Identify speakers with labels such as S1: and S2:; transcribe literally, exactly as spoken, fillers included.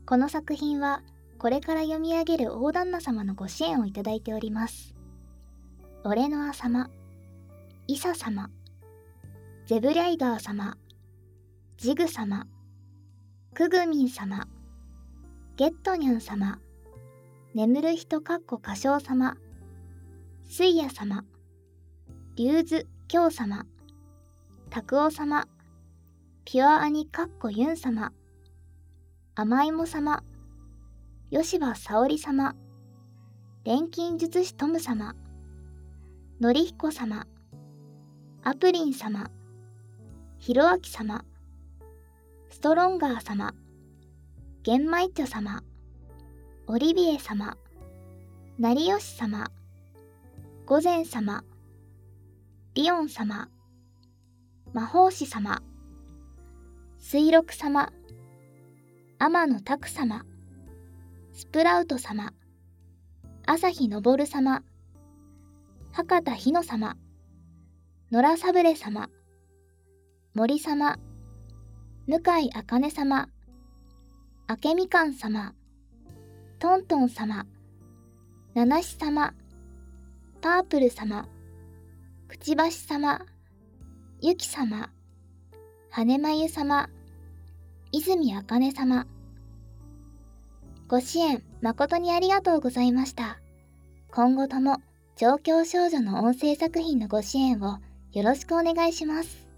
S1: この作品はこれから読み上げる大旦那様のご支援をいただいております。俺のあ様、イサ様、ゼブリャイガー様、ジグ様、クグミン様、ゲットニャン様、眠る人かっこ歌唱様、スイヤ様、リュウズ京様、タクオ様、ピュアアニかっこユン様、甘いも様、吉羽沙織様、錬金術師トム様、のりひこ様、アプリン様、ひろあき様、ストロンガー様、玄米茶様、オリビエ様、成吉様、御前様、リオン様、魔法師様、水六様、天野拓様、スプラウト様、朝日昇様、博多日野様、野良サブレ様、森様、向井茜様、明みかん様、トントン様、七志様、パープル様、くちばし様、ゆき様、はねまゆ様、泉あかね様。ご支援誠にありがとうございました。今後とも上京少女の音声作品のご支援をよろしくお願いします。